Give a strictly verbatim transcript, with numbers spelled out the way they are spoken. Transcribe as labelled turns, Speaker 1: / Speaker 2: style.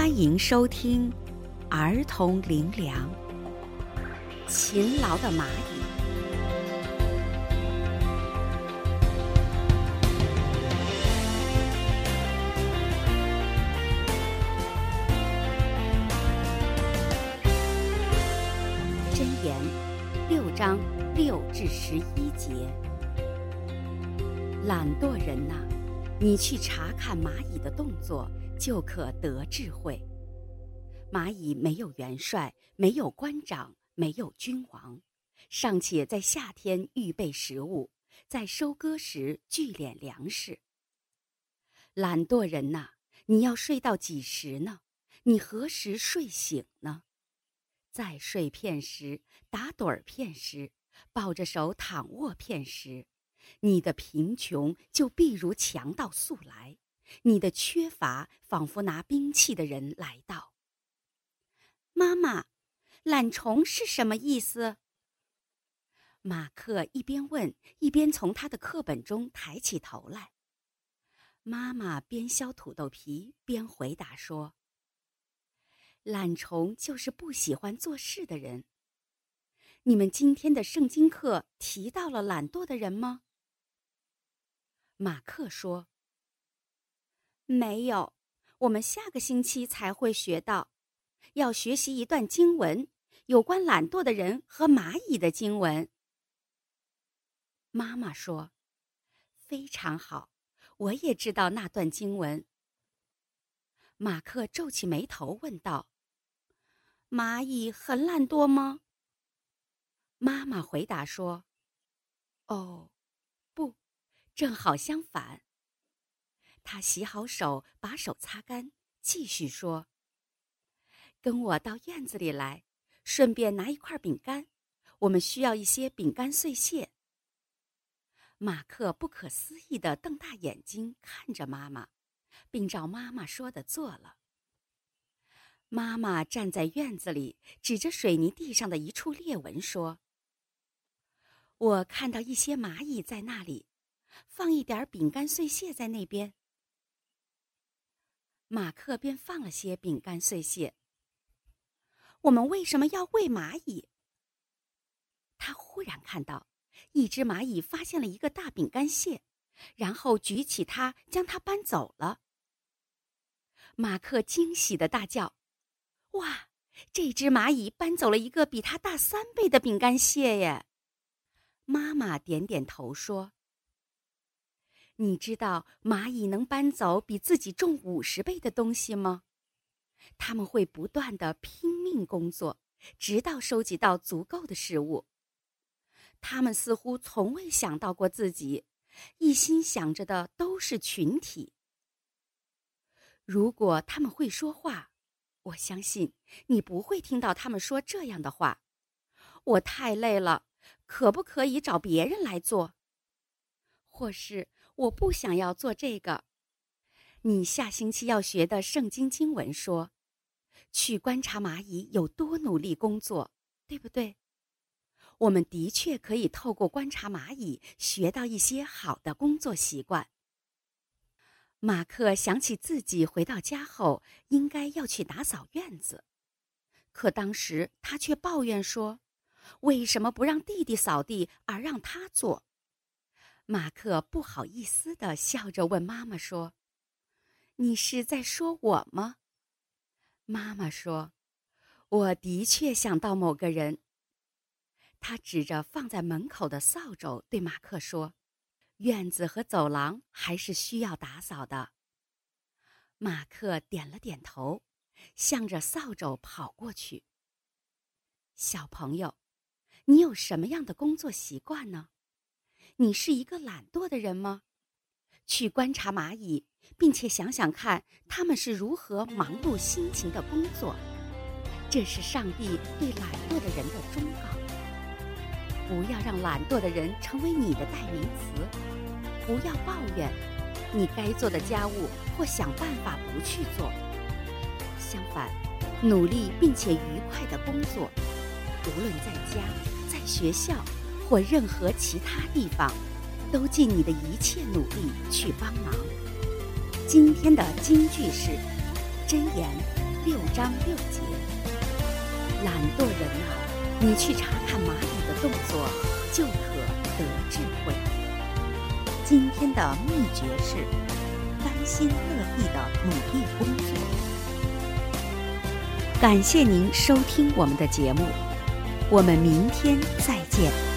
Speaker 1: 欢迎收听儿童灵粮。勤劳的蚂蚁。箴言六章六至十一节。懒惰人呐、啊，你去查看蚂蚁的动作，就可得智慧。蚂蚁没有元帅，没有官长，没有君王，尚且在夏天预备食物，在收割时聚敛粮食。懒惰人呐、啊，你要睡到几时呢？你何时睡醒呢？再睡片时，打盹儿片时，抱着手躺卧片时，你的贫穷就必如强盗速来，你的缺乏仿佛拿兵器的人来到。妈妈，懒虫是什么意思？马克一边问，一边从他的课本中抬起头来。妈妈边削土豆皮边回答说：懒虫就是不喜欢做事的人。你们今天的圣经课提到了懒惰的人吗？马克说：没有，我们下个星期才会学到，要学习一段经文，有关懒惰的人和蚂蚁的经文。妈妈说：非常好，我也知道那段经文。马克皱起眉头问道：蚂蚁很懒惰吗？妈妈回答说：哦，不，正好相反。他洗好手，把手擦干，继续说：跟我到院子里来，顺便拿一块饼干，我们需要一些饼干碎屑。马克不可思议地瞪大眼睛看着妈妈，并照妈妈说的做了。妈妈站在院子里，指着水泥地上的一处裂纹说：我看到一些蚂蚁在那里，放一点饼干碎屑在那边。马克便放了些饼干碎屑。我们为什么要喂蚂蚁？他忽然看到一只蚂蚁发现了一个大饼干屑，然后举起它，将它搬走了。马克惊喜地大叫：哇，这只蚂蚁搬走了一个比它大三倍的饼干屑耶！妈妈点点头说：你知道蚂蚁能搬走比自己重五十倍的东西吗？它们会不断地拼命工作，直到收集到足够的食物。它们似乎从未想到过自己，一心想着的都是群体。如果它们会说话，我相信你不会听到它们说这样的话：我太累了，可不可以找别人来做？或是我不想要做这个。你下星期要学的圣经经文说，去观察蚂蚁有多努力工作，对不对？我们的确可以透过观察蚂蚁学到一些好的工作习惯。马克想起自己回到家后应该要去打扫院子，可当时他却抱怨说，为什么不让弟弟扫地而让他做？马克不好意思地笑着问妈妈说：你是在说我吗？妈妈说：我的确想到某个人。他指着放在门口的扫帚对马克说：院子和走廊还是需要打扫的。马克点了点头，向着扫帚跑过去。小朋友，你有什么样的工作习惯呢？你是一个懒惰的人吗？去观察蚂蚁，并且想想看他们是如何忙碌辛勤的工作。这是上帝对懒惰的人的忠告。不要让懒惰的人成为你的代名词，不要抱怨你该做的家务或想办法不去做。相反，努力并且愉快地工作，无论在家、在学校或任何其他地方，都尽你的一切努力去帮忙。今天的金句是：箴言六章六节。懒惰人啊，你去查看蚂蚁的动作，就可得智慧。今天的秘诀是甘心乐意的努力工作。感谢您收听我们的节目，我们明天再见。